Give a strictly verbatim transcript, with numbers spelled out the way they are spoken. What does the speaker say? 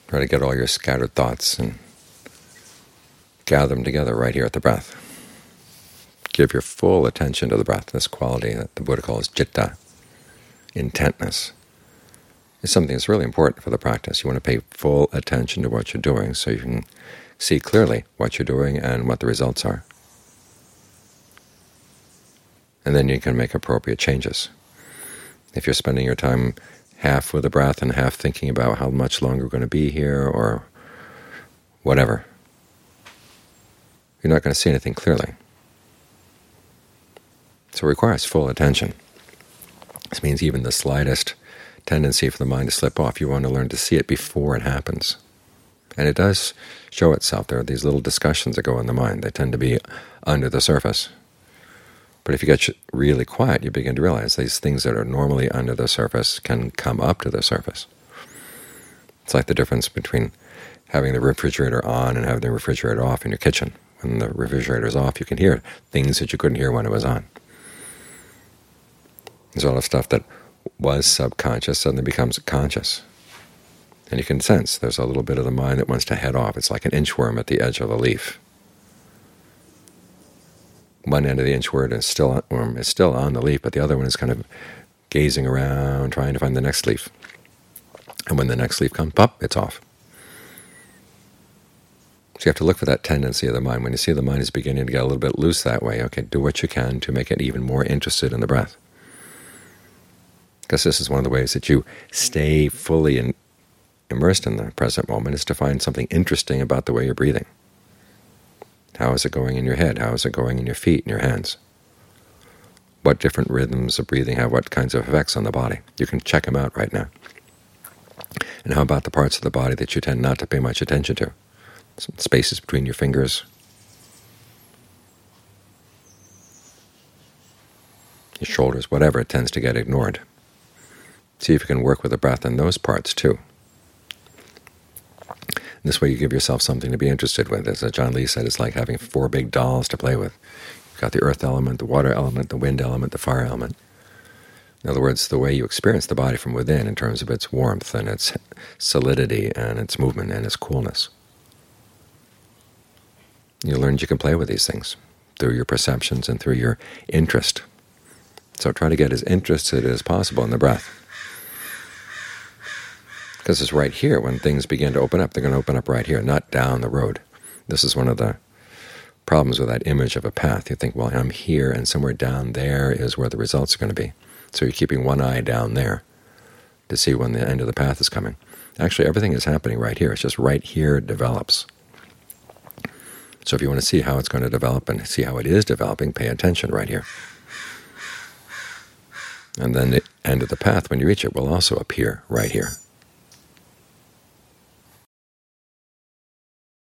Try to get all your scattered thoughts and gather them together right here at the breath. Give your full attention to the breath. This quality that the Buddha calls citta, intentness, is something that's really important for the practice. You want to pay full attention to what you're doing so you can see clearly what you're doing and what the results are. And then you can make appropriate changes. If you're spending your time half with the breath and half thinking about how much longer we're going to be here or whatever, you're not going to see anything clearly. So it requires full attention. This means even the slightest tendency for the mind to slip off, you want to learn to see it before it happens. And it does show itself. There are these little discussions that go in the mind. They tend to be under the surface. But if you get really quiet, you begin to realize these things that are normally under the surface can come up to the surface. It's like the difference between having the refrigerator on and having the refrigerator off in your kitchen. When the refrigerator is off, you can hear things that you couldn't hear when it was on. There's a lot of stuff that was subconscious suddenly becomes conscious. And you can sense there's a little bit of the mind that wants to head off. It's like an inchworm at the edge of a leaf. One end of the inchworm is still on, is still on the leaf, but the other one is kind of gazing around, trying to find the next leaf. And when the next leaf comes, pop, it's off. So you have to look for that tendency of the mind. When you see the mind is beginning to get a little bit loose that way, okay, do what you can to make it even more interested in the breath. Because this is one of the ways that you stay fully in, immersed in the present moment, is to find something interesting about the way you're breathing. How is it going in your head? How is it going in your feet and your hands? What different rhythms of breathing have what kinds of effects on the body? You can check them out right now. And how about the parts of the body that you tend not to pay much attention to? Some spaces between your fingers, your shoulders, whatever, it tends to get ignored. See if you can work with the breath in those parts too. This way you give yourself something to be interested with. As John Lee said, it's like having four big dolls to play with. You've got the earth element, the water element, the wind element, the fire element. In other words, the way you experience the body from within in terms of its warmth and its solidity and its movement and its coolness. You learn you can play with these things through your perceptions and through your interest. So try to get as interested as possible in the breath. Because it's right here when things begin to open up. They're going to open up right here, not down the road. This is one of the problems with that image of a path. You think, well, I'm here, and somewhere down there is where the results are going to be. So you're keeping one eye down there to see when the end of the path is coming. Actually, everything is happening right here. It's just right here it develops. So if you want to see how it's going to develop and see how it is developing, pay attention right here. And then the end of the path, when you reach it, will also appear right here.